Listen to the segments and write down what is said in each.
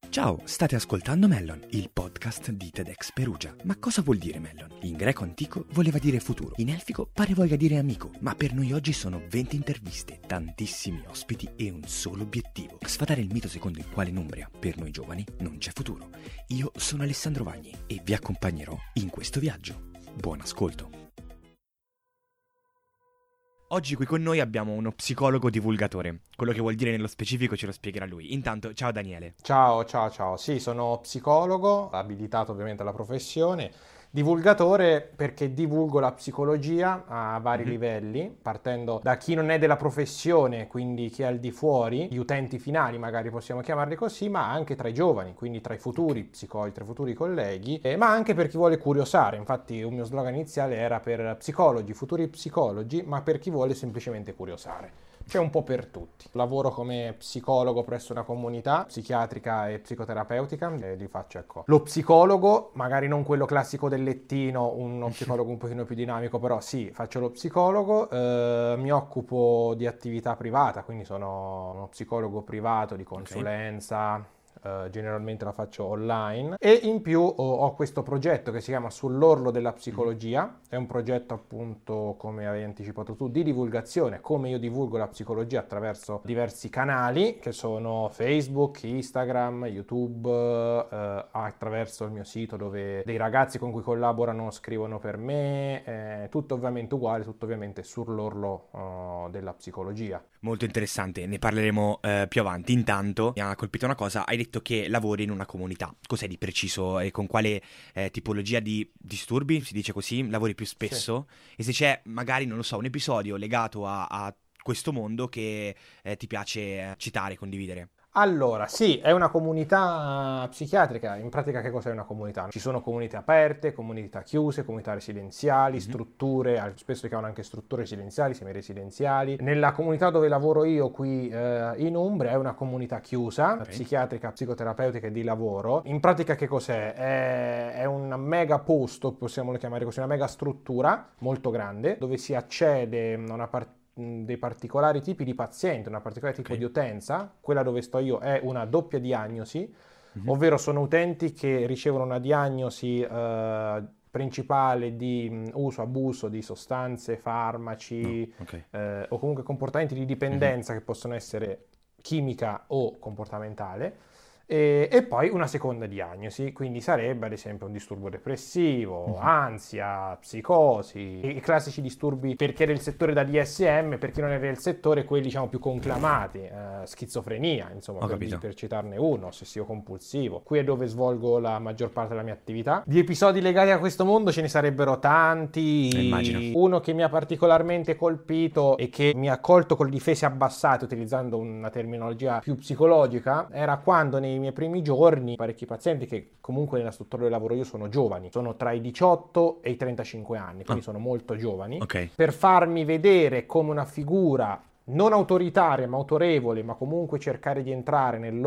Ciao, state ascoltando Mellon, il podcast di TEDx Perugia. Ma cosa vuol dire Mellon? In greco antico voleva dire futuro, in elfico pare voglia dire amico, ma per noi oggi sono 20 interviste, tantissimi ospiti e un solo obiettivo: sfatare il mito secondo il quale in Umbria, per noi giovani, non c'è futuro. Io sono Alessandro Vagni e vi accompagnerò in questo viaggio. Buon ascolto! Oggi qui con noi abbiamo uno psicologo divulgatore. Quello che vuol dire nello specifico ce lo spiegherà lui. Intanto, ciao Daniele. Ciao. Sì, sono psicologo, abilitato ovviamente alla professione, divulgatore perché divulgo la psicologia a vari livelli, partendo da chi non è della professione, quindi chi è al di fuori, gli utenti finali magari possiamo chiamarli così, ma anche tra i giovani, quindi tra i futuri psicologi, tra i futuri colleghi, ma anche per chi vuole curiosare. Infatti un mio slogan iniziale era per psicologi, futuri psicologi, ma per chi vuole semplicemente curiosare. C'è un po' per tutti. Lavoro come psicologo presso una comunità psichiatrica e psicoterapeutica e li faccio, lo psicologo, magari non quello classico del lettino, uno psicologo un pochino più dinamico, però sì, faccio lo psicologo, mi occupo di attività privata, quindi sono uno psicologo privato di consulenza. Generalmente la faccio online e in più ho questo progetto che si chiama Sull'orlo della psicologia. È un progetto, appunto, come avevi anticipato tu, di divulgazione, come io divulgo la psicologia attraverso diversi canali che sono Facebook, Instagram, YouTube, attraverso il mio sito dove dei ragazzi con cui collaborano scrivono per me, tutto ovviamente uguale, tutto ovviamente sull'orlo della psicologia. Molto interessante, ne parleremo più avanti. Intanto mi ha colpito una cosa: hai detto che lavori in una comunità. Cos'è di preciso e con quale tipologia di disturbi, si dice così, lavori più spesso? Sì. E se c'è magari, non lo so, un episodio legato a questo mondo che ti piace citare, condividere. Allora, sì, è una comunità psichiatrica. In pratica che cos'è una comunità? Ci sono comunità aperte, comunità chiuse, comunità residenziali, strutture, spesso si chiamano anche strutture residenziali, semiresidenziali. Nella comunità dove lavoro io qui in Umbria è una comunità chiusa, psichiatrica, psicoterapeutica e di lavoro. In pratica che cos'è? È un mega posto, possiamo chiamare così, una mega struttura molto grande, dove si accede a una dei particolari tipi di paziente, una particolare tipo di utenza. Quella dove sto io è una doppia diagnosi, ovvero sono utenti che ricevono una diagnosi principale di uso, abuso di sostanze, farmaci o comunque comportamenti di dipendenza che possono essere chimica o comportamentale. E poi una seconda diagnosi, quindi sarebbe ad esempio un disturbo depressivo, ansia, psicosi, i classici disturbi per chi è del settore da DSM, per chi non è del settore quelli diciamo più conclamati, schizofrenia, insomma, per citarne uno, ossessivo compulsivo. Qui è dove svolgo la maggior parte della mia attività. Di episodi legati a questo mondo ce ne sarebbero tanti. Immagino. Uno che mi ha particolarmente colpito e che mi ha colto con le difese abbassate, utilizzando una terminologia più psicologica, era quando nei miei primi giorni parecchi pazienti, che comunque nella struttura dove lavoro io sono giovani, sono tra i 18 e i 35 anni, quindi sono molto giovani, per farmi vedere come una figura non autoritaria ma autorevole, ma comunque cercare di entrare nel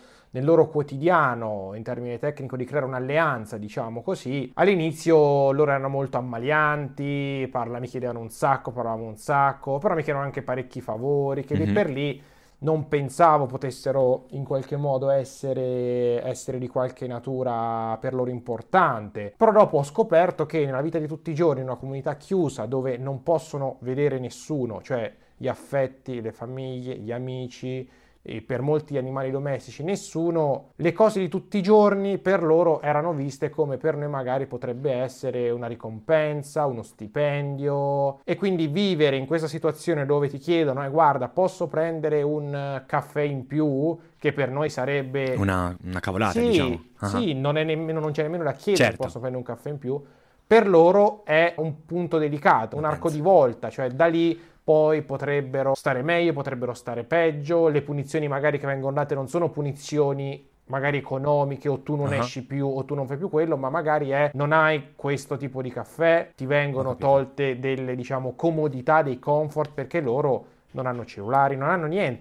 loro quotidiano, in termini tecnico di creare un'alleanza, diciamo così. All'inizio loro erano molto ammalianti, mi chiedevano un sacco, parlavamo un sacco, però mi chiedevano anche parecchi favori che lì per lì non pensavo potessero in qualche modo essere di qualche natura per loro importante. Però dopo ho scoperto che nella vita di tutti i giorni, in una comunità chiusa dove non possono vedere nessuno, cioè gli affetti, le famiglie, gli amici, e per molti animali domestici nessuno, le cose di tutti i giorni per loro erano viste come per noi magari potrebbe essere una ricompensa, uno stipendio. E quindi vivere in questa situazione dove ti chiedono guarda, posso prendere un caffè in più, che per noi sarebbe una cavolata, diciamo. Sì, non c'è nemmeno da chiedere, posso prendere un caffè in più, per loro è un punto delicato, un arco di volta, cioè da lì poi potrebbero stare meglio, potrebbero stare peggio. Le punizioni magari che vengono date non sono punizioni magari economiche, o tu non esci più o tu non fai più quello, ma magari non hai questo tipo di caffè, ti vengono tolte delle, diciamo, comodità, dei comfort, perché loro non hanno cellulari, non hanno niente.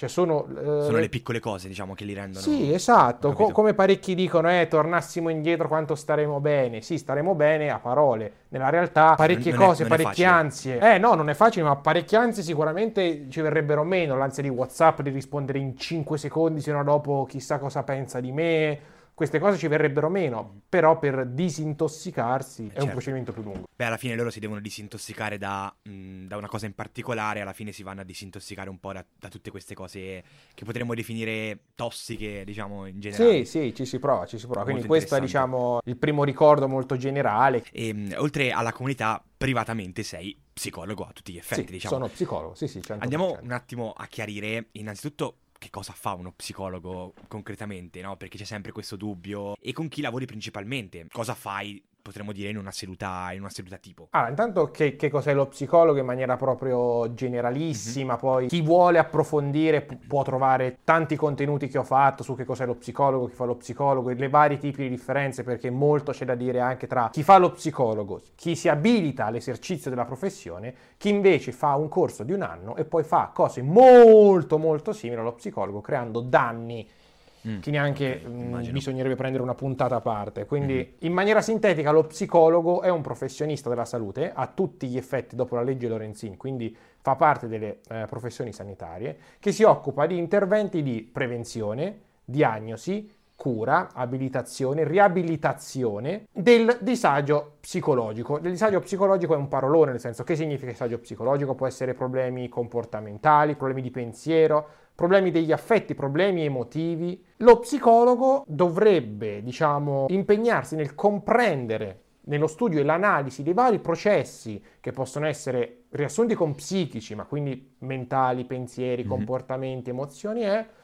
Cioè sono le piccole cose, diciamo, che li rendono... Sì, esatto, come parecchi dicono, tornassimo indietro quanto staremo bene. Sì, staremo bene a parole, nella realtà parecchie cose, parecchie ansie. No, non è facile, ma parecchie ansie sicuramente ci verrebbero meno. L'ansia di WhatsApp, di rispondere in 5 secondi, se no dopo chissà cosa pensa di me. Queste cose ci verrebbero meno, però per disintossicarsi è un procedimento più lungo. Beh, alla fine loro si devono disintossicare da una cosa in particolare, alla fine si vanno a disintossicare un po' da tutte queste cose che potremmo definire tossiche, diciamo, in generale. Sì, ci si prova. Quindi questo è, diciamo, il primo ricordo molto generale. E oltre alla comunità, privatamente sei psicologo a tutti gli effetti, sì, diciamo. Sono psicologo, sì, 100%. Andiamo un attimo a chiarire, innanzitutto, che cosa fa uno psicologo concretamente, no? Perché c'è sempre questo dubbio. E con chi lavori principalmente? Cosa fai, potremmo dire, in una seduta tipo? Allora, intanto che cos'è lo psicologo in maniera proprio generalissima, poi chi vuole approfondire può trovare tanti contenuti che ho fatto su che cos'è lo psicologo, chi fa lo psicologo e le vari tipi di differenze, perché molto c'è da dire anche tra chi fa lo psicologo, chi si abilita all'esercizio della professione, chi invece fa un corso di un anno e poi fa cose molto molto simili allo psicologo, creando danni che neanche bisognerebbe prendere una puntata a parte. Quindi in maniera sintetica lo psicologo è un professionista della salute a tutti gli effetti dopo la legge Lorenzin, quindi fa parte delle professioni sanitarie, che si occupa di interventi di prevenzione, diagnosi, cura, abilitazione, riabilitazione del disagio psicologico. Il disagio psicologico è un parolone, nel senso, che significa disagio psicologico? Può essere problemi comportamentali, problemi di pensiero, problemi degli affetti, problemi emotivi. Lo psicologo dovrebbe, diciamo, impegnarsi nel comprendere, nello studio e l'analisi dei vari processi che possono essere riassunti con psichici, ma quindi mentali, pensieri, comportamenti, emozioni,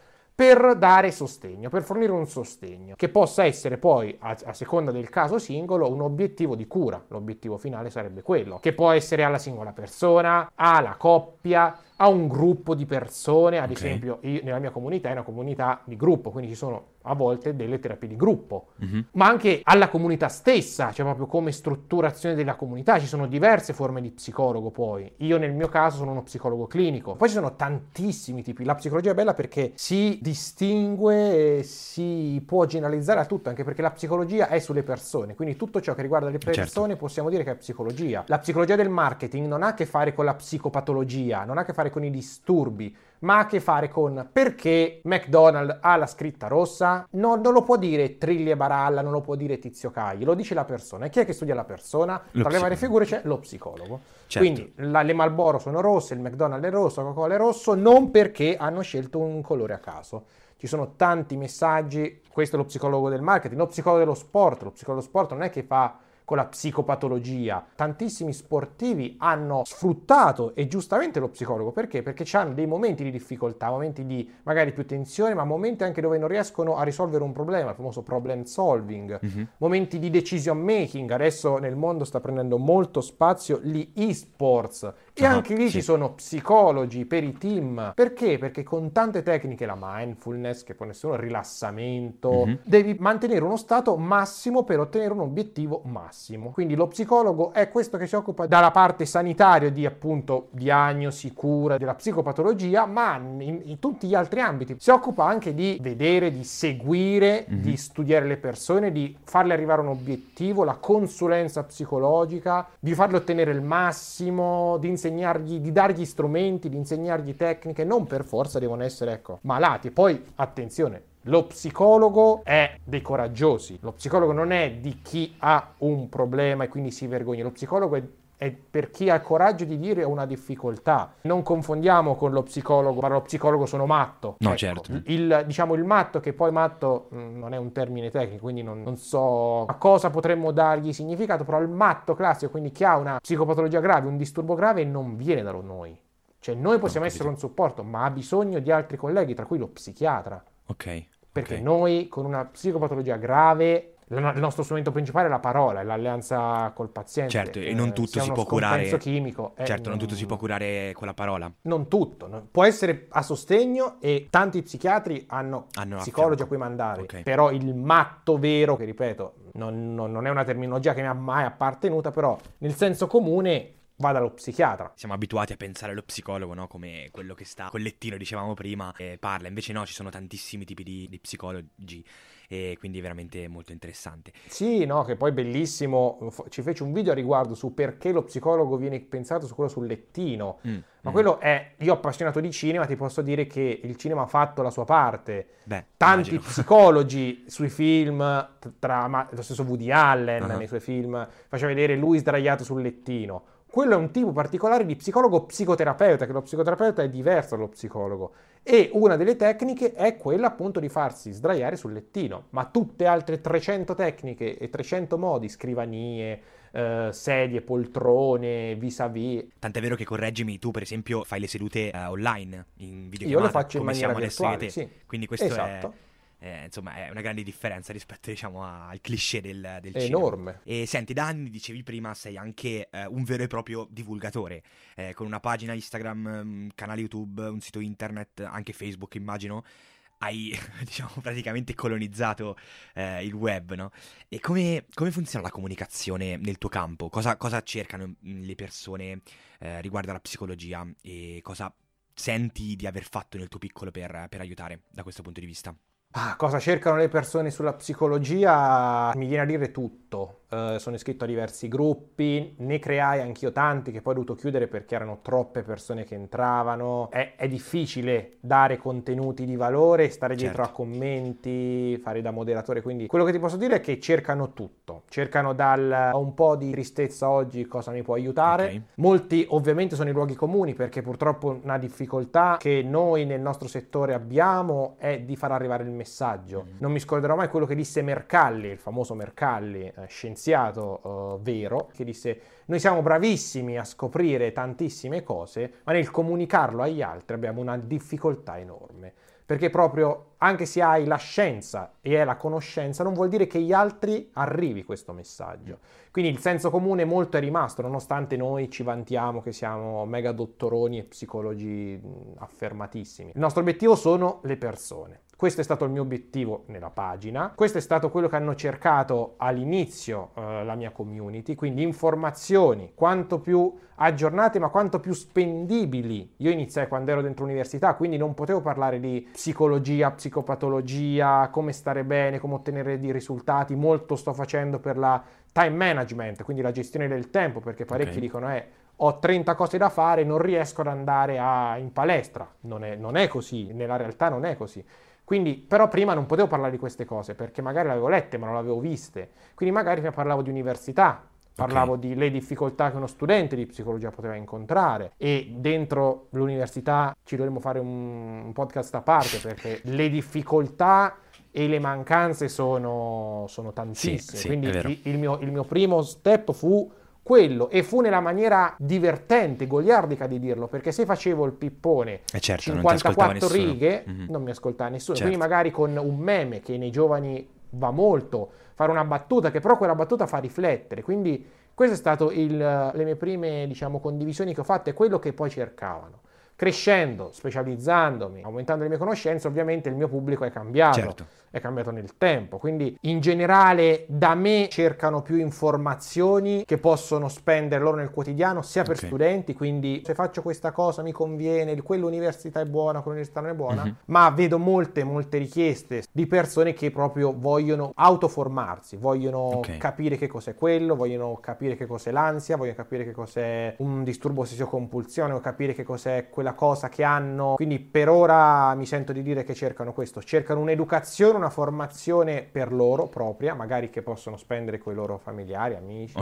per dare sostegno, per fornire un sostegno, che possa essere poi, a seconda del caso singolo, un obiettivo di cura. L'obiettivo finale sarebbe quello, che può essere alla singola persona, alla coppia, a un gruppo di persone. Ad esempio, nella mia comunità è una comunità di gruppo, quindi ci sono a volte delle terapie di gruppo, ma anche alla comunità stessa, cioè proprio come strutturazione della comunità. Ci sono diverse forme di psicologo poi. Io nel mio caso sono uno psicologo clinico. Poi ci sono tantissimi tipi. La psicologia è bella perché si distingue e si può generalizzare a tutto, anche perché la psicologia è sulle persone, quindi tutto ciò che riguarda le persone possiamo dire che è psicologia. La psicologia del marketing non ha a che fare con la psicopatologia, non ha a che fare con i disturbi, ma ha a che fare con perché McDonald's ha la scritta rossa. Non lo può dire Trilli e Baralla, non lo può dire Tizio Caio, lo dice la persona. E chi è che studia la persona? Tra le varie figure c'è lo psicologo. Certo. Quindi le Marlboro sono rosse, il McDonald's è rosso, Coca-Cola è rosso, non perché hanno scelto un colore a caso. Ci sono tanti messaggi. Questo è lo psicologo del marketing. Lo psicologo dello sport. Lo psicologo dello sport non è che fa con la psicopatologia. Tantissimi sportivi hanno sfruttato, e giustamente, lo psicologo. Perché? Perché hanno dei momenti di difficoltà, momenti di magari più tensione, ma momenti anche dove non riescono a risolvere un problema, il famoso problem solving, momenti di decision making. Adesso nel mondo sta prendendo molto spazio gli e-sports, e anche lì ci sono psicologi per i team. Perché? Perché con tante tecniche, la mindfulness, che può essere un rilassamento, devi mantenere uno stato massimo per ottenere un obiettivo massimo. Quindi lo psicologo è questo che si occupa dalla parte sanitaria di, appunto, diagnosi, cura della psicopatologia, ma in tutti gli altri ambiti si occupa anche di vedere, di seguire, di studiare le persone, di farle arrivare a un obiettivo, la consulenza psicologica, di farle ottenere il massimo, di insegnargli, di dargli strumenti, di insegnargli tecniche. Non per forza devono essere, malati. Poi attenzione, lo psicologo è dei coraggiosi. Lo psicologo non è di chi ha un problema e quindi si vergogna. Lo psicologo è per chi ha il coraggio di dire una difficoltà. Non confondiamo con lo psicologo, ma lo psicologo sono matto. No, certo. Il matto, che poi matto non è un termine tecnico, quindi non so a cosa potremmo dargli significato, però il matto classico, quindi chi ha una psicopatologia grave, un disturbo grave, non viene da noi. Cioè noi possiamo essere un supporto, ma ha bisogno di altri colleghi, tra cui lo psichiatra. Ok. Perché noi con una psicopatologia grave, il nostro strumento principale è la parola, è l'alleanza col paziente. Certo, e non tutto si può curare. Chimico. Certo, non tutto si può curare con la parola. Non tutto. Può essere a sostegno, e tanti psichiatri hanno psicologi a cui mandare. Okay. Però il matto vero, che ripeto, non è una terminologia che mi ha mai appartenuta, però nel senso comune va dallo psichiatra. Siamo abituati a pensare allo psicologo, no? Come quello che sta col lettino, dicevamo prima, e parla. Invece no, ci sono tantissimi tipi di psicologi, e quindi è veramente molto interessante. Sì, no, che poi bellissimo, ci fece un video a riguardo su perché lo psicologo viene pensato su quello sul lettino, ma quello è, io appassionato di cinema ti posso dire che il cinema ha fatto la sua parte. Beh, Tanti immagino. psicologi sui film, lo stesso Woody Allen nei suoi film faceva vedere lui sdraiato sul lettino. Quello è un tipo particolare di psicologo psicoterapeuta, che lo psicoterapeuta è diverso dallo psicologo. E una delle tecniche è quella appunto di farsi sdraiare sul lettino, ma tutte altre 300 tecniche e 300 modi, scrivanie, sedie, poltrone, vis-à-vis. Tant'è vero che, correggimi, tu per esempio fai le sedute online in videochiamata. Io lo faccio in come maniera siamo adesso io e virtuale, te. sì. Quindi questo Esatto. insomma, è una grande differenza rispetto, diciamo, al cliché del È cinema. enorme. E senti, da anni, dicevi prima, sei anche un vero e proprio divulgatore, con una pagina Instagram, un canale YouTube, un sito internet, anche Facebook, immagino. Hai, diciamo, praticamente colonizzato il web, no? E come funziona la comunicazione nel tuo campo? Cosa cercano le persone riguardo alla psicologia, e cosa senti di aver fatto nel tuo piccolo per aiutare da questo punto di vista? Cosa cercano le persone sulla psicologia? Mi viene a dire tutto. Sono iscritto a diversi gruppi, ne creai anch'io tanti che poi ho dovuto chiudere perché erano troppe persone che entravano. È difficile dare contenuti di valore, stare dietro a commenti, fare da moderatore, quindi quello che ti posso dire è che cercano tutto. Cercano ho un po' di tristezza oggi, cosa mi può aiutare. Ok. Molti ovviamente sono i luoghi comuni, perché purtroppo una difficoltà che noi nel nostro settore abbiamo è di far arrivare il messaggio. Non mi scorderò mai quello che disse Mercalli, il famoso Mercalli, scienziato vero, che disse: noi siamo bravissimi a scoprire tantissime cose, ma nel comunicarlo agli altri abbiamo una difficoltà enorme. Perché proprio, anche se hai la scienza e è la conoscenza, non vuol dire che agli altri arrivi questo messaggio. Quindi il senso comune molto è rimasto, nonostante noi ci vantiamo che siamo mega dottoroni e psicologi affermatissimi. Il nostro obiettivo sono le persone. Questo è stato il mio obiettivo nella pagina, questo è stato quello che hanno cercato all'inizio la mia community, quindi informazioni quanto più aggiornate ma quanto più spendibili. Io iniziai quando ero dentro l'università, quindi non potevo parlare di psicologia, psicopatologia, come stare bene, come ottenere dei risultati. Molto sto facendo per la time management, quindi la gestione del tempo, perché parecchi dicono ho 30 cose da fare, non riesco ad andare in palestra. Non è così, nella realtà non è così. Quindi, però prima non potevo parlare di queste cose, perché magari le avevo lette, ma non le avevo viste. Quindi magari parlavo di università, parlavo delle difficoltà che uno studente di psicologia poteva incontrare, e dentro l'università ci dovremmo fare un podcast a parte, perché le difficoltà e le mancanze sono tantissime. Sì, quindi il mio primo step fu quello, e fu nella maniera divertente, goliardica di dirlo, perché se facevo il pippone, certo, 54 righe, non mi ascoltava nessuno. Certo. Quindi magari con un meme che nei giovani va molto, fare una battuta che però quella battuta fa riflettere. Quindi queste sono state le mie prime, diciamo, condivisioni che ho fatto, e quello che poi cercavano. Crescendo, specializzandomi, aumentando le mie conoscenze, ovviamente il mio pubblico è cambiato. Certo. È cambiato nel tempo, quindi in generale da me cercano più informazioni che possono spendere loro nel quotidiano, sia per studenti, quindi se faccio questa cosa mi conviene, quell'università è buona, quell'università non è buona, ma vedo molte richieste di persone che proprio vogliono autoformarsi, vogliono capire che cos'è quello, vogliono capire che cos'è l'ansia, vogliono capire che cos'è un disturbo ossessivo-compulsione, vogliono capire che cos'è quella cosa che hanno. Quindi per ora mi sento di dire che cercano questo, cercano un'educazione, una formazione per loro propria, magari che possono spendere con i loro familiari, amici,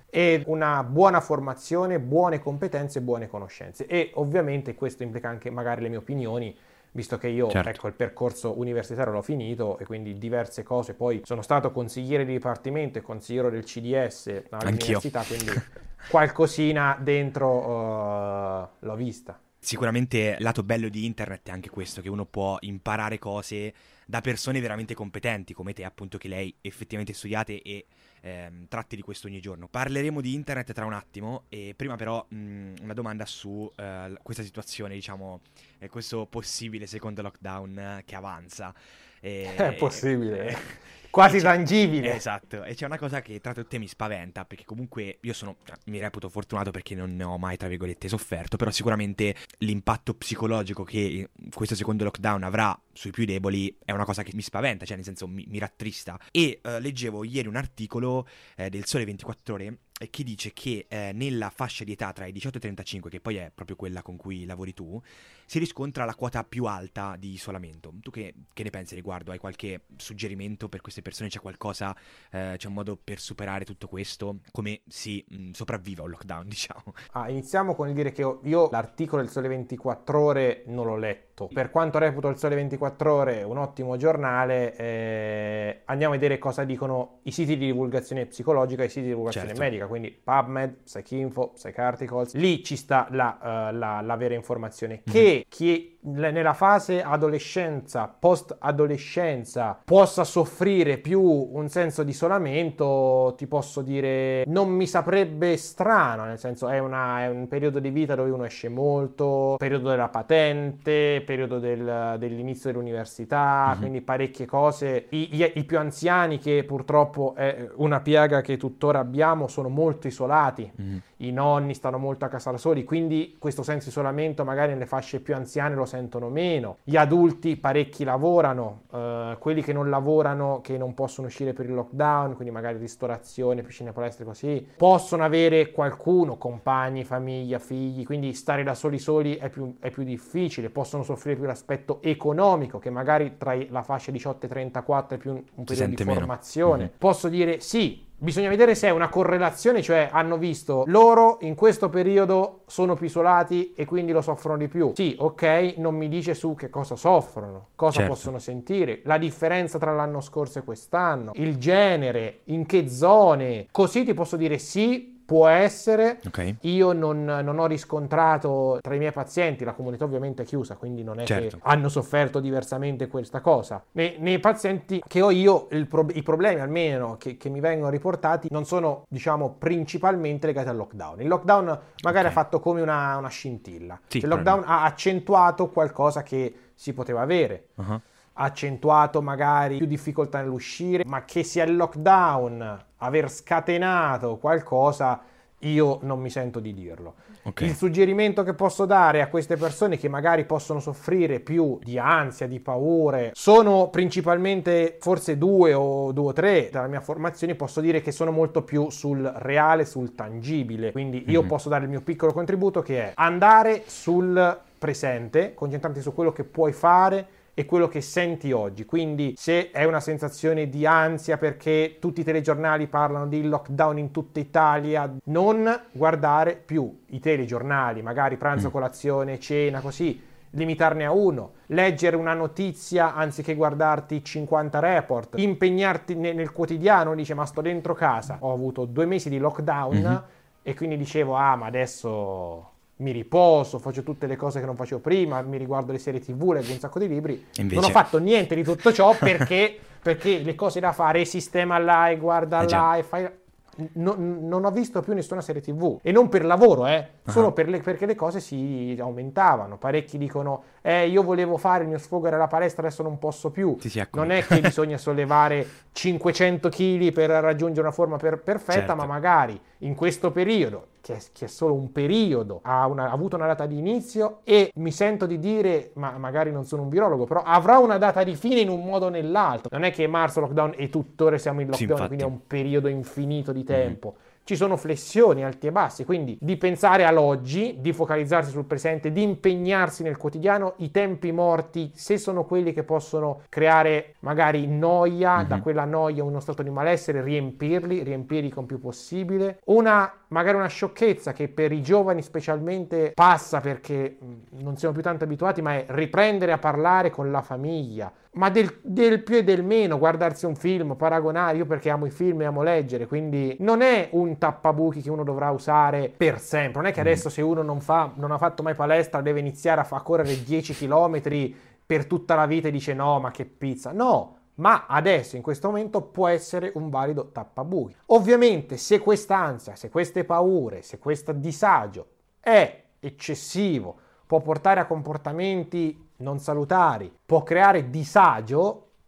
e una buona formazione, buone competenze, buone conoscenze. E ovviamente questo implica anche magari le mie opinioni, visto che io, ecco, il percorso universitario l'ho finito, e quindi diverse cose. Poi sono stato consigliere di dipartimento e consigliere del CDS all'università, quindi qualcosina dentro l'ho vista. Sicuramente il lato bello di internet è anche questo, che uno può imparare cose da persone veramente competenti come te, appunto, che lei effettivamente studiate e tratti di questo ogni giorno. Parleremo di internet tra un attimo, e prima però una domanda su questa situazione, diciamo, questo possibile secondo lockdown che avanza. È possibile. quasi tangibile. Esatto, e c'è una cosa che tra tutte mi spaventa, perché comunque io mi reputo fortunato perché non ne ho mai, tra virgolette, sofferto, però sicuramente l'impatto psicologico che questo secondo lockdown avrà sui più deboli è una cosa che mi spaventa, cioè nel senso mi rattrista. E leggevo ieri un articolo del Sole 24 Ore che dice che nella fascia di età tra i 18 e i 35, che poi è proprio quella con cui lavori tu, si riscontra la quota più alta di isolamento. Tu che ne pensi riguardo? Hai qualche suggerimento per queste persone? C'è qualcosa, c'è un modo per superare tutto questo? Come si sopravviva un lockdown, diciamo? Iniziamo con il dire che io l'articolo del Sole 24 Ore non l'ho letto. Per quanto reputo il Sole 24 Ore un ottimo giornale, andiamo a vedere cosa dicono i siti di divulgazione psicologica e i siti di divulgazione medica, quindi PubMed, PsycInfo, PsychArticles. Lì ci sta la vera informazione. Che chi nella fase adolescenza, post-adolescenza, possa soffrire più un senso di isolamento, ti posso dire, non mi saprebbe strano, nel senso è un periodo di vita dove uno esce molto, periodo della patente, periodo dell'inizio dell'università, quindi parecchie cose. I più anziani, che purtroppo è una piaga che tuttora abbiamo, sono molto isolati. I nonni stanno molto a casa da soli, quindi questo senso di isolamento magari nelle fasce più anziane lo sentono meno. Gli adulti parecchi lavorano, quelli che non lavorano, che non possono uscire per il lockdown, quindi magari ristorazione, piscine, palestre, così, possono avere qualcuno, compagni, famiglia, figli, quindi stare da soli è più difficile, possono soffrire più l'aspetto economico, che magari tra la fascia 18 e 34 è più un periodo di formazione. Posso dire sì. Bisogna vedere se è una correlazione, cioè hanno visto loro in questo periodo sono più isolati e quindi lo soffrono di più. Sì, ok, non mi dice su che cosa soffrono, cosa possono sentire, la differenza tra l'anno scorso e quest'anno, il genere, in che zone. Così ti posso dire sì, può essere. Io non ho riscontrato tra i miei pazienti, la comunità ovviamente è chiusa, quindi non è che hanno sofferto diversamente questa cosa. Nei pazienti che ho io, i problemi almeno che mi vengono riportati non sono, diciamo, principalmente legati al lockdown. Il lockdown magari ha fatto come una scintilla. Il lockdown ha accentuato qualcosa che si poteva avere. Ha accentuato magari più difficoltà nell'uscire, ma che sia il lockdown aver scatenato qualcosa, io non mi sento di dirlo. Il suggerimento che posso dare a queste persone che magari possono soffrire più di ansia, di paure, sono principalmente forse due o tre dalla mia formazione. Posso dire che sono molto più sul reale, sul tangibile, quindi io posso dare il mio piccolo contributo, che è andare sul presente, concentrarti su quello che puoi fare e quello che senti oggi. Quindi se è una sensazione di ansia perché tutti i telegiornali parlano di lockdown in tutta Italia, non guardare più i telegiornali, magari pranzo, colazione, cena, così, limitarne a uno, leggere una notizia anziché guardarti 50 report, impegnarti nel quotidiano. Dice, ma sto dentro casa, ho avuto 2 mesi di lockdown e quindi dicevo, ma adesso mi riposo, faccio tutte le cose che non facevo prima, mi riguardo le serie TV, leggo un sacco di libri. Invece non ho fatto niente di tutto ciò perché le cose da fare, sistema là e guarda là e fai... Non ho visto più nessuna serie TV, e non per lavoro, solo perché le cose si aumentavano. Parecchi dicono, io volevo fare, il mio sfogo era la palestra, adesso non posso più. Non è che bisogna sollevare 500 kg per raggiungere una forma perfetta, ma magari in questo periodo, che è solo un periodo, ha avuto una data di inizio, e mi sento di dire, ma magari non sono un virologo, però avrà una data di fine in un modo o nell'altro. Non è che marzo lockdown e tuttora siamo in lockdown, quindi è un periodo infinito di tempo. Ci sono flessioni alti e bassi, quindi di pensare all'oggi, di focalizzarsi sul presente, di impegnarsi nel quotidiano. I tempi morti, se sono quelli che possono creare magari noia, da quella noia uno stato di malessere, riempirli con più possibile. Magari una sciocchezza che per i giovani specialmente passa perché non siamo più tanto abituati, ma è riprendere a parlare con la famiglia, ma del più e del meno, guardarsi un film, paragonare. Io perché amo i film e amo leggere, quindi non è un tappabuchi che uno dovrà usare per sempre. Non è che adesso, se uno non ha fatto mai palestra, deve iniziare a correre 10 km per tutta la vita e dice no, ma che pizza. No, ma adesso in questo momento può essere un valido tappabuchi. Ovviamente se quest'ansia, se queste paure, se questo disagio è eccessivo, può portare a comportamenti non salutari, può creare disagio,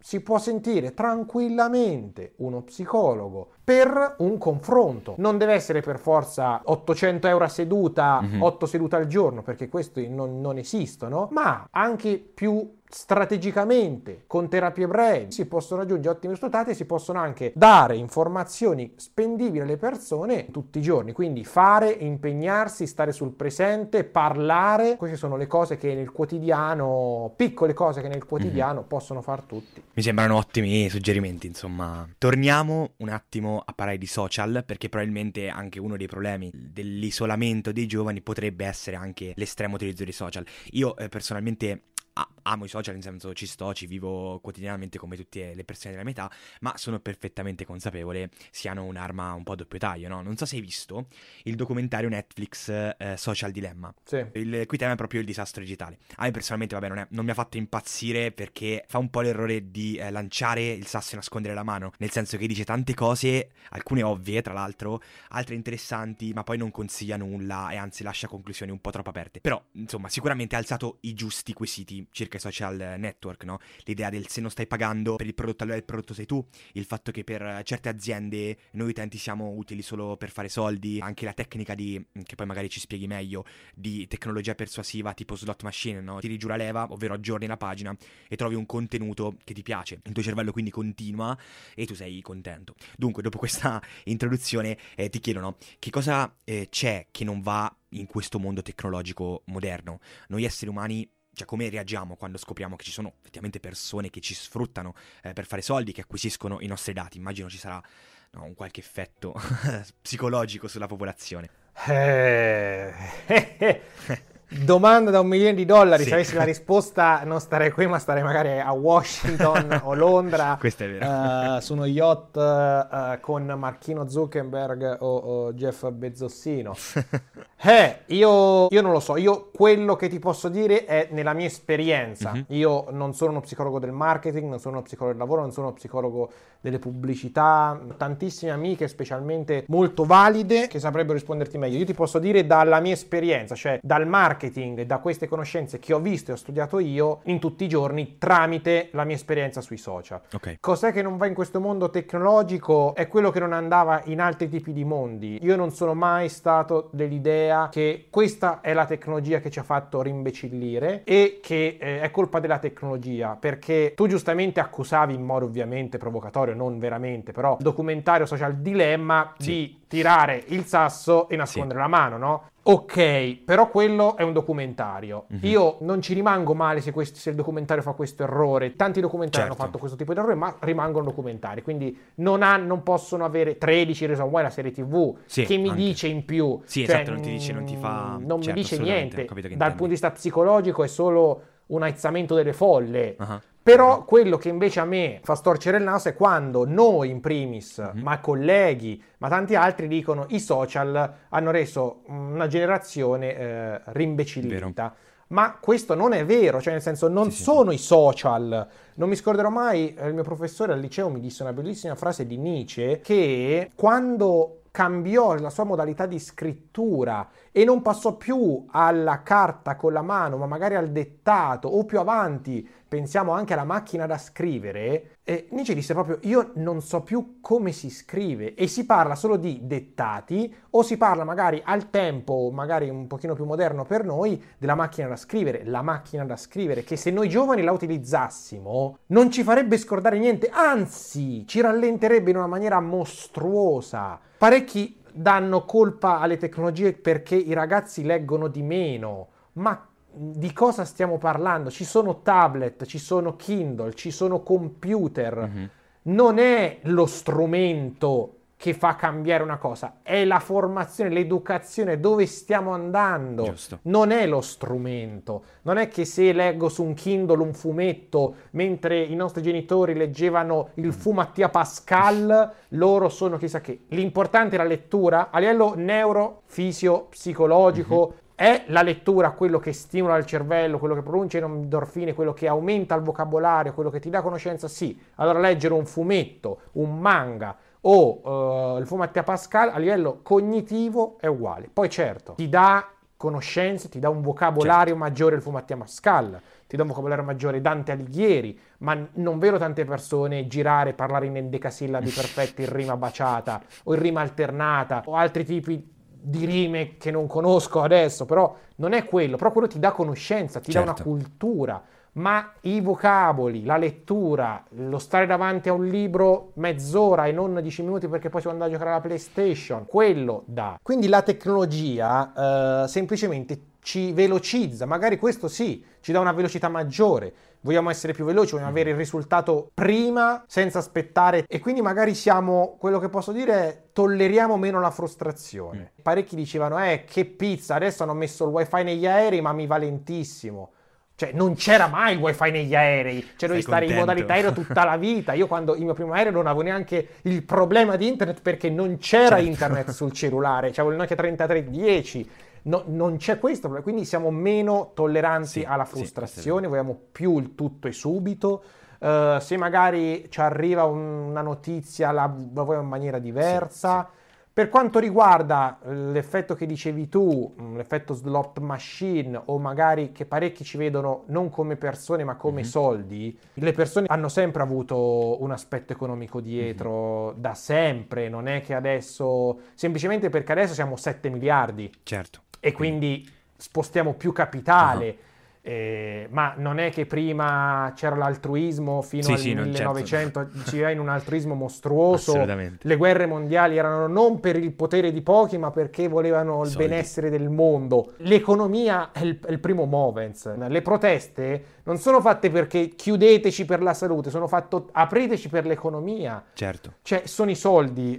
si può sentire tranquillamente uno psicologo per un confronto. Non deve essere per forza 800 euro a seduta, 8 sedute al giorno, perché questi non esistono, ma anche più strategicamente, con terapie brevi, si possono raggiungere ottimi risultati e si possono anche dare informazioni spendibili alle persone tutti i giorni. Quindi fare, impegnarsi, stare sul presente, parlare, queste sono le cose che nel quotidiano, piccole cose che nel quotidiano possono far tutti. Mi sembrano ottimi suggerimenti, insomma. Torniamo un attimo a parlare di social, perché probabilmente anche uno dei problemi dell'isolamento dei giovani potrebbe essere anche l'estremo utilizzo dei social. Io personalmente amo i social, nel senso ci vivo quotidianamente come tutte le persone della mia età, ma sono perfettamente consapevole siano un'arma un po' a doppio taglio, no? Non so se hai visto il documentario Netflix Social Dilemma. Sì. Il cui tema è proprio il disastro digitale. A me personalmente, vabbè, non mi ha fatto impazzire perché fa un po' l'errore di lanciare il sasso e nascondere la mano, nel senso che dice tante cose, alcune ovvie tra l'altro, altre interessanti, ma poi non consiglia nulla e anzi lascia conclusioni un po' troppo aperte. Però, insomma, sicuramente ha alzato i giusti quesiti circa i social network, no? L'idea del se non stai pagando per il prodotto, allora il prodotto sei tu, il fatto che per certe aziende noi utenti siamo utili solo per fare soldi, anche la tecnica che poi magari ci spieghi meglio, di tecnologia persuasiva tipo slot machine, no? Tiri giù la leva, ovvero aggiorni la pagina e trovi un contenuto che ti piace, il tuo cervello quindi continua e tu sei contento. Dunque, dopo questa introduzione ti chiedo, no? Che cosa c'è che non va in questo mondo tecnologico moderno? Noi esseri umani, cioè come reagiamo quando scopriamo che ci sono effettivamente persone che ci sfruttano per fare soldi, che acquisiscono i nostri dati? Immagino ci sarà un qualche effetto psicologico sulla popolazione. Domanda da $1 milione. Sì. Se avessi la risposta non starei qui, ma starei magari a Washington o Londra. Questo è vero. Su uno yacht con Marchino Zuckerberg o Jeff Bezossino. Io non lo so. Io quello che ti posso dire è nella mia esperienza. Io non sono uno psicologo del marketing, non sono uno psicologo del lavoro, non sono uno psicologo delle pubblicità. Tantissime amiche, specialmente molto valide, che saprebbero risponderti meglio. Io ti posso dire dalla mia esperienza, cioè dal marketing, da queste conoscenze che ho visto e ho studiato io in tutti i giorni tramite la mia esperienza sui social. Okay. Cos'è che non va in questo mondo tecnologico? È quello che non andava in altri tipi di mondi. Io non sono mai stato dell'idea che questa è la tecnologia che ci ha fatto rimbecillire e che è colpa della tecnologia, perché tu giustamente accusavi in modo ovviamente provocatorio, non veramente, però documentario Social Dilemma di tirare il sasso e nascondere la mano, no? Ok, però quello è un documentario. Io non ci rimango male se il documentario fa questo errore. Tanti documentari hanno fatto questo tipo di errore, ma rimangono documentari. Quindi non possono avere 13 Reason Why, la serie TV, che mi dice in più. Sì, cioè, esatto, non ti dice, non ti fa... Non mi dice niente. Dal intendi. punto di vista psicologico è solo un aizzamento delle folle. Però quello che invece a me fa storcere il naso è quando noi in primis, ma colleghi, ma tanti altri dicono i social hanno reso una generazione rimbecillita. Ma questo non è vero, cioè nel senso non sono i social. Non mi scorderò mai, il mio professore al liceo mi disse una bellissima frase di Nietzsche che quando cambiò la sua modalità di scrittura e non passò più alla carta con la mano, ma magari al dettato, o più avanti pensiamo anche alla macchina da scrivere, Nietzsche disse proprio io non so più come si scrive, e si parla solo di dettati o si parla magari al tempo, magari un pochino più moderno per noi, della macchina da scrivere. La macchina da scrivere che se noi giovani la utilizzassimo non ci farebbe scordare niente, anzi ci rallenterebbe in una maniera mostruosa. Parecchi danno colpa alle tecnologie perché i ragazzi leggono di meno, ma di cosa stiamo parlando? Ci sono tablet, ci sono Kindle, ci sono computer. Non è lo strumento che fa cambiare una cosa, è la formazione, l'educazione, dove stiamo andando. Giusto. Non è lo strumento. Non è che se leggo su un Kindle un fumetto mentre i nostri genitori leggevano il Fu Mattia Pascal, loro sono chissà che. L'importante è la lettura a livello neurofisio-psicologico. È la lettura quello che stimola il cervello, quello che produce endorfine, quello che aumenta il vocabolario, quello che ti dà conoscenza? Sì. Allora leggere un fumetto, un manga o il Fu Mattia Pascal a livello cognitivo è uguale. Poi certo, ti dà conoscenze, ti dà un vocabolario maggiore il Fu Mattia Pascal, ti dà un vocabolario maggiore Dante Alighieri, ma non vedo tante persone girare e parlare in endecasillabi perfetti in rima baciata o in rima alternata o altri tipi di rime che non conosco adesso, però non è quello, però quello ti dà conoscenza, ti dà una cultura, ma i vocaboli, la lettura, lo stare davanti a un libro mezz'ora e non 10 minuti perché poi si può andare a giocare alla PlayStation, quello dà. Quindi la tecnologia semplicemente ci velocizza, magari questo sì, ci dà una velocità maggiore, vogliamo essere più veloci, vogliamo avere il risultato prima senza aspettare e quindi magari siamo, quello che posso dire è tolleriamo meno la frustrazione. Parecchi dicevano che pizza, adesso hanno messo il wifi negli aerei ma mi va lentissimo. Cioè non c'era mai il wifi negli aerei, cioè dovevi stare in modalità aereo tutta la vita. Io quando il mio primo aereo non avevo neanche il problema di internet perché non c'era internet sul cellulare, c'avevo il Nokia 3310. No, non c'è questo, quindi siamo meno tolleranti alla frustrazione, vogliamo più il tutto e subito. Se magari ci arriva una notizia la vogliamo in maniera diversa. Per quanto riguarda l'effetto che dicevi tu, l'effetto slot machine, o magari che parecchi ci vedono non come persone ma come soldi, le persone hanno sempre avuto un aspetto economico dietro, da sempre, non è che adesso, semplicemente perché adesso siamo 7 miliardi. Certo. E quindi spostiamo più capitale, ma non è che prima c'era l'altruismo fino al 1900, ci era in un altruismo mostruoso. Assolutamente. Le guerre mondiali erano non per il potere di pochi, ma perché volevano il benessere del mondo. L'economia è il primo movens. Le proteste non sono fatte perché chiudeteci per la salute, sono fatte apriteci per l'economia. Certo. Cioè sono i soldi,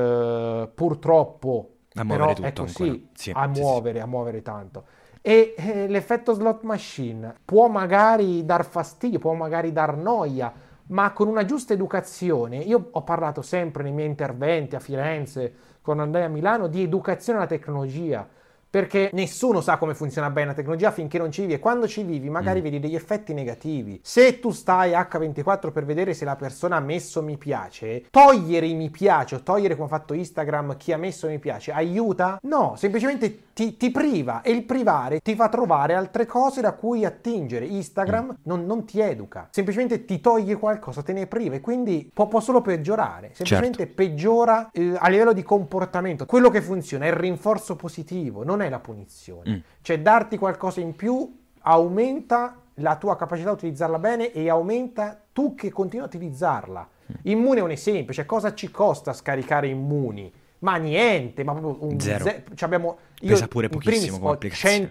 purtroppo. A muovere però tutto è così, a muovere tanto. E l'effetto slot machine può magari dar fastidio, può magari dar noia, ma con una giusta educazione, io ho parlato sempre nei miei interventi a Firenze, quando andai a Milano, di educazione alla tecnologia, perché nessuno sa come funziona bene la tecnologia finché non ci vivi, e quando ci vivi magari vedi degli effetti negativi. Se tu stai H24 per vedere se la persona ha messo mi piace, togliere i mi piace o togliere, come ha fatto Instagram, chi ha messo mi piace aiuta? No, semplicemente ti priva, e il privare ti fa trovare altre cose da cui attingere. Instagram non ti educa, semplicemente ti toglie qualcosa, te ne priva, e quindi può solo peggiorare, semplicemente peggiora a livello di comportamento. Quello che funziona è il rinforzo positivo, non è la punizione. Cioè darti qualcosa in più aumenta la tua capacità di utilizzarla bene e aumenta tu che continui a utilizzarla. Immuni è un esempio, cioè cosa ci costa scaricare Immuni? Ma niente, ma proprio un zero. Cioè abbiamo, pesa pure pochissimo come applicazione.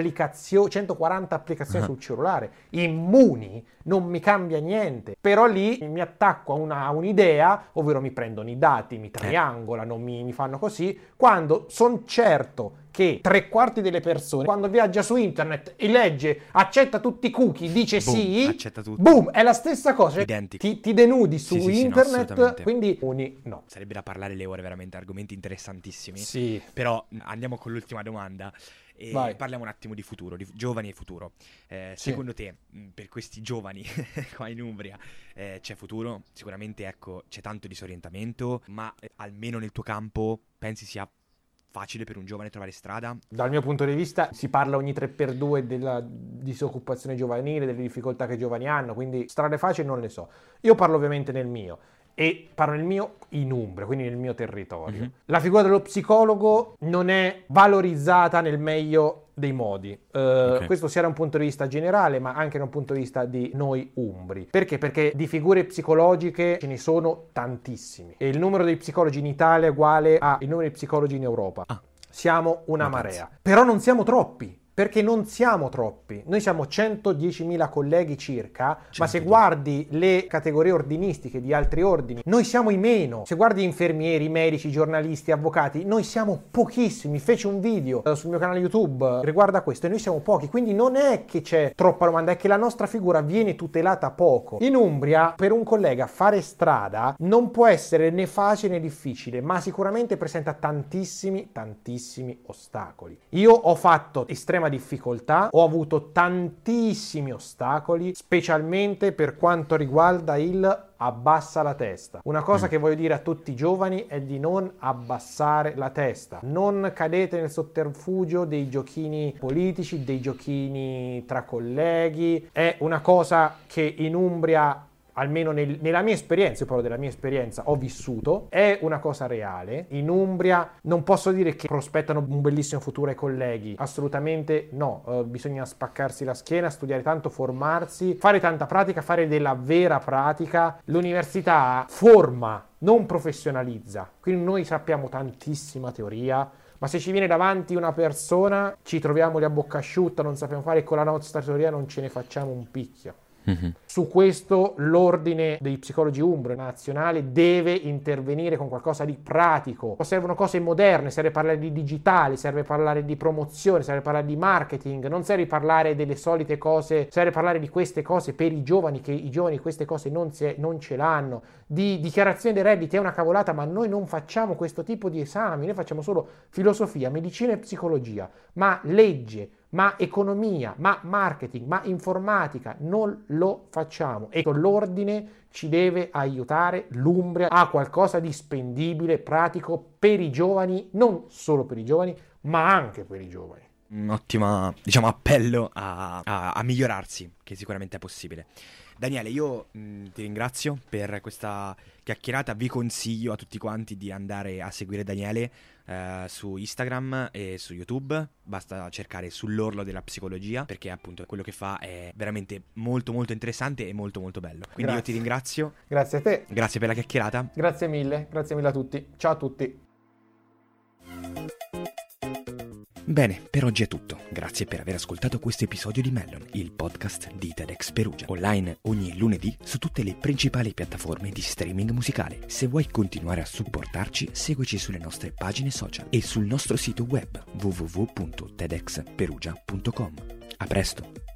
140 applicazioni sul cellulare. Immuni non mi cambia niente, però lì mi attacco a un'idea, ovvero mi prendono i dati, mi triangolano, mi fanno così, quando sono certo che 3/4 delle persone, quando viaggia su internet e legge accetta tutti i cookie, dice boom, accetta tutto. Boom, è la stessa cosa. Identico. Ti denudi su internet, no, quindi no. Sarebbe da parlare le ore, veramente argomenti interessantissimi. Sì. Però andiamo con l'ultima domanda e parliamo un attimo di futuro, di giovani e futuro. Secondo te, per questi giovani qua in Umbria, c'è futuro? Sicuramente, ecco, c'è tanto disorientamento, ma almeno nel tuo campo pensi sia facile per un giovane trovare strada? Dal mio punto di vista si parla ogni 3x2 della disoccupazione giovanile, delle difficoltà che i giovani hanno, quindi strade facili non le so. Io parlo ovviamente nel mio, e parlo nel mio in Umbria, quindi nel mio territorio. La figura dello psicologo non è valorizzata nel meglio dei modi. Questo sia da un punto di vista generale, ma anche da un punto di vista di noi umbri. Perché? Perché di figure psicologiche ce ne sono tantissimi. E il numero dei psicologi in Italia è uguale al numero di psicologi in Europa. Siamo una marea. Però non siamo troppi. Perché non siamo troppi, noi siamo 110.000 colleghi circa, ma se guardi le categorie ordinistiche di altri ordini, noi siamo i meno. Se guardi infermieri, medici, giornalisti, avvocati, noi siamo pochissimi. Feci un video sul mio canale YouTube riguardo a questo e noi siamo pochi, quindi non è che c'è troppa domanda, è che la nostra figura viene tutelata poco. In Umbria, per un collega fare strada non può essere né facile né difficile, ma sicuramente presenta tantissimi ostacoli. Io ho fatto estrema difficoltà, ho avuto tantissimi ostacoli, specialmente per quanto riguarda il abbassa la testa. Una cosa che voglio dire a tutti i giovani è di non abbassare la testa. Non cadete nel sotterfugio dei giochini politici, dei giochini tra colleghi. È una cosa che in Umbria, almeno nella mia esperienza, io parlo della mia esperienza, ho vissuto, è una cosa reale. In Umbria non posso dire che prospettano un bellissimo futuro ai colleghi, assolutamente no. Bisogna spaccarsi la schiena, studiare tanto, formarsi, fare tanta pratica, fare della vera pratica. L'università forma, non professionalizza, quindi noi sappiamo tantissima teoria, ma se ci viene davanti una persona ci troviamo lì a bocca asciutta, non sappiamo fare, e con la nostra teoria non ce ne facciamo un picchio. Su questo l'ordine dei psicologi umbro nazionale deve intervenire con qualcosa di pratico. Servono cose moderne, serve parlare di digitale, serve parlare di promozione, serve parlare di marketing, non serve parlare delle solite cose, serve parlare di queste cose per i giovani, che i giovani queste cose non ce l'hanno. Di dichiarazione dei redditi è una cavolata, ma noi non facciamo questo tipo di esami, noi facciamo solo filosofia, medicina e psicologia, ma legge, ma economia, ma marketing, ma informatica non lo facciamo, e con l'ordine ci deve aiutare. L'Umbria ha qualcosa di spendibile, pratico per i giovani, non solo per i giovani, ma anche per i giovani. Un ottimo, appello a migliorarsi, che sicuramente è possibile. Daniele, io ti ringrazio per questa chiacchierata. Vi consiglio a tutti quanti di andare a seguire Daniele su Instagram e su YouTube. Basta cercare Sull'orlo della psicologia, perché appunto quello che fa è veramente molto molto interessante e molto molto bello. Quindi Io ti ringrazio. Grazie a te. Grazie per la chiacchierata. Grazie mille a tutti. Ciao a tutti. Bene, per oggi è tutto. Grazie per aver ascoltato questo episodio di Mellon, il podcast di TEDx Perugia. Online ogni lunedì su tutte le principali piattaforme di streaming musicale. Se vuoi continuare a supportarci, seguici sulle nostre pagine social e sul nostro sito web www.tedxperugia.com. A presto!